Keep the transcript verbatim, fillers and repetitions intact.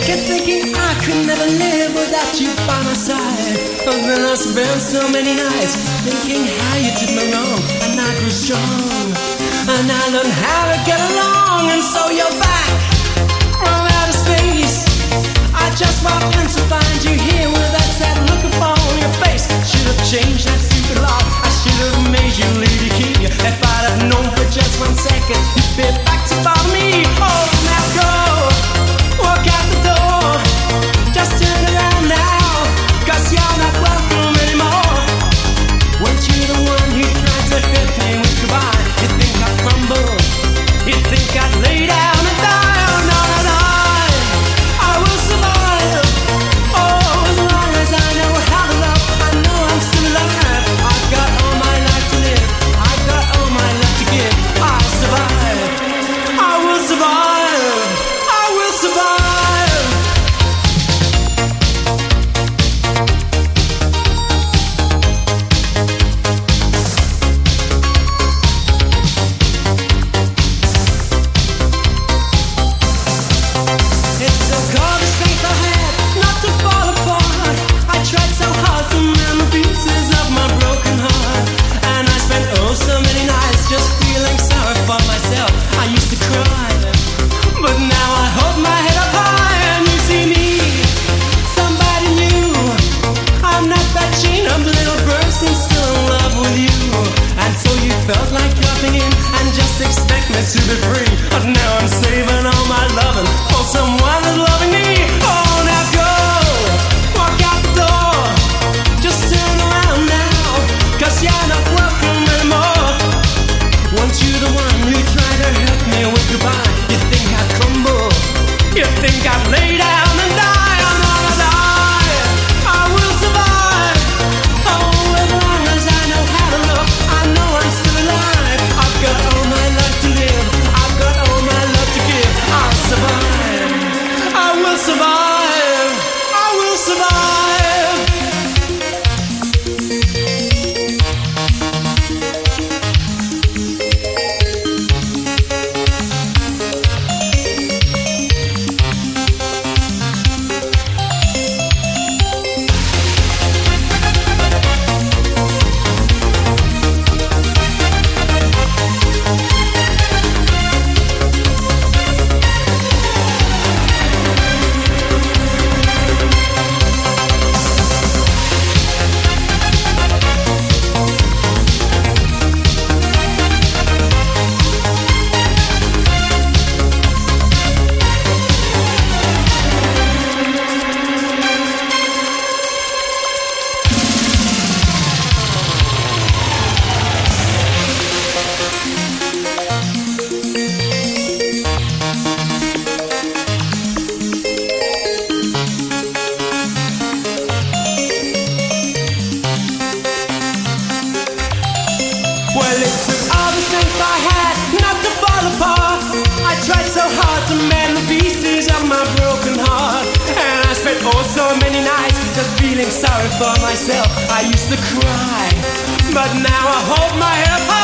Kept thinking I could never live without you by my side. But then I spent so many nights thinking how you did me wrong, and I grew strong, and I learned how to get along. And so you're back from outer space. I just walked in to find you here with that sad look upon your face. Should have changed that stupid law. I should have made you leave your key. If I'd have known for just one second you'd be back to bother me. Oh, now go, walk out the door. Just turn around now, cause you're not welcome anymore. Weren't you the one who tried to hit me with goodbye? You think I'd crumble? You think I'd lay down and die? Oh, no, no, no, I will survive. Oh, as long as I know how to love, I know I'm still alive. I've got all my life to live, I've got all my life to give. I'll survive, I will survive, I will survive. Felt like dropping in and just expect me to be free. But now I'm saving all my loving for someone who's loving me. Oh, now go, walk out the door. Just turn around now, cause you're not welcome anymore. Weren't you the one who tried to hurt me with goodbye? You think I'd crumble? You think I'd lay down and die? I'm gonna die, I will survive. Oh, as long as I know how to love, I know I'm still alive. I've got all my life to live, I've got all my love to give. I'll survive, I will survive, I will survive. Sorry for myself, I used to cry, but now I hold my head high.